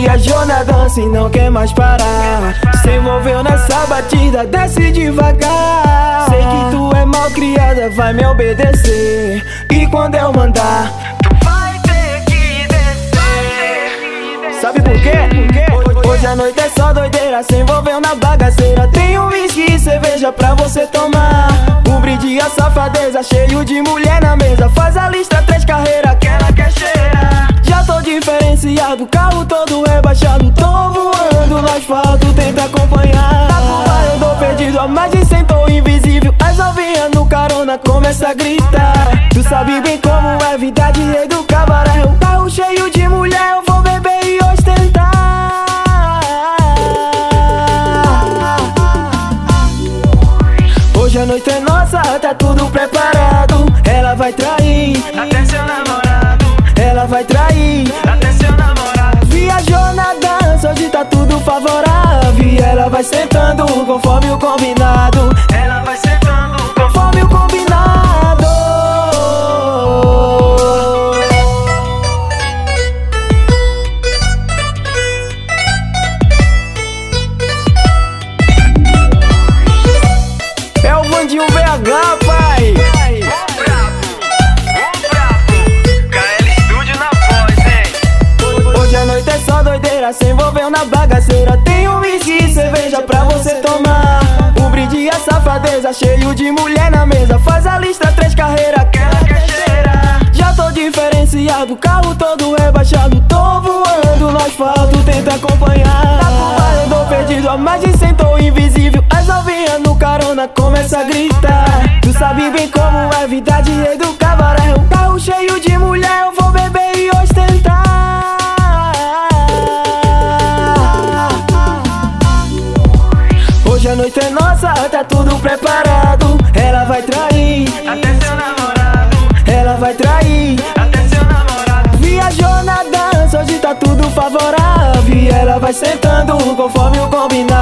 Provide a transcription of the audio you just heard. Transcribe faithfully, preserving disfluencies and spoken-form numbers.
Viajou na dança e não quer mais parar. Se envolveu nessa batida, desce devagar. Sei que tu é mal criada, vai me obedecer. E quando eu mandar, tu vai ter que descer. sabe por quê? Hoje a noite é só doideira, se envolveu na bagaceira. Tem um whisky e cerveja pra você tomar. Um brinde a safadeza, cheio de mulher na mesa. Faz a lista, três carreiras, que ela quer cheirar. Já tô diferenciado, carro todo rebaixado. Tô voando no asfalto, tenta acompanhar. Na curva eu tô perdido, a mais de cem tô invisível. As novinhas no carona começa a gritar. Tu sabe bem como é vida de rei do cabaré. Um carro cheio de mulher, eu vou beber e ostentar. Hoje a noite é nossa, tá tudo preparado. Ela vai trair, Até seu namorado, ela vai trair. até seu namorado. Viajou na dança, hoje tá tudo favorável. E ela vai sentando conforme o combinado. Ela vai sentando Conforme o combinado. É o Vandinho V H, pai. Um brabo, um brabo. K L Studio na voz, hein? Hoje a noite é só doideira, se envolveu na bagaceira. Tem um whisky e cerveja pra você tomar. Um brinde a safadeza, cheio de mulher na mesa. Faz a lista, três carreiras, que ela quer cheirar. Já tô diferenciado, carro todo rebaixado. Tô voando no asfalto, tenta acompanhar. Na curva eu tô perdido, a mais de cem tô invisível. As novinhas no carona começa a gritar. Tu sabe bem como é vida de rei do cabaré. Um carro cheio de mulher, eu vou beber e ostentar. Hoje a noite é nossa, tá tudo preparado. Ela vai trair, Até seu namorado, ela vai trair. até seu namorado. Viajou na dança, hoje tá tudo favorável. E ela vai sentando conforme o combinado.